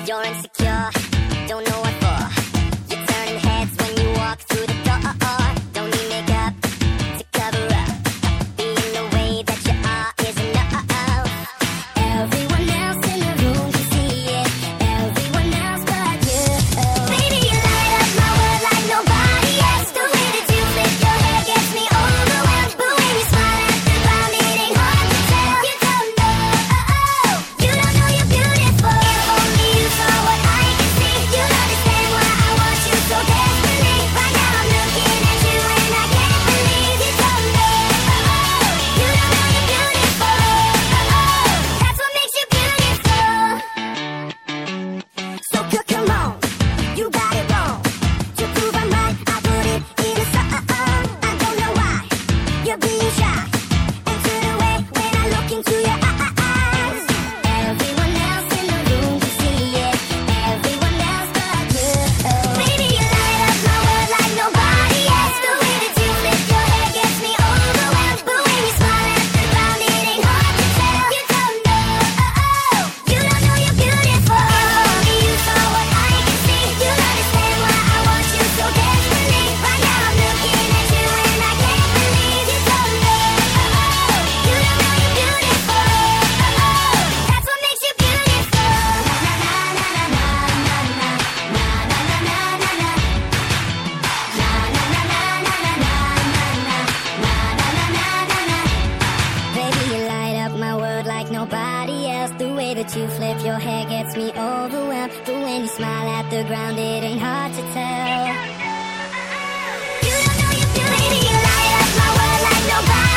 You're insecure, don't know what for. You're turning heads when you walk through the door. Don't need makeup to cover up. Being the way that you are is enough. Everyone else in the room can see it. Everyone else but you. Baby, you light up my world like nobody else. The way that you flip your hair gets me overwhelmed. But when you smile at the ground, it ain't hard to tell. You don't know, you don't know you're beautiful. If only you saw what I can see, you'll understand why I want you so desperately. Right now I'm looking at you and I can't believe you don't know, you don't know you're beautiful. That's what makes you beautiful. So come on, you got it wrong. To prove I'm right, I put it in a song. I don't know why you're being shy. Answer the way when I look into your eyes. Everyone else in the room can see it. Everyone else but you. Baby, you light up my world like nobody else. The way that you flip your hair gets me overwhelmed. But when you smile at the ground, it ain't hard to tell. You don't know, you don't know you're beautiful. If only you saw what I can see, you'll understand why I want you so desperately. Right now I'm looking at you and I can't believe you don't know, you don't know you're beautiful. That's what makes you beautiful. Baby, you light up my world like nobody else. The way that you flip your hair gets me overwhelmed. But when you smile at the ground, it ain't hard to tell. You don't know you're beautiful. Baby, you light up my world like nobody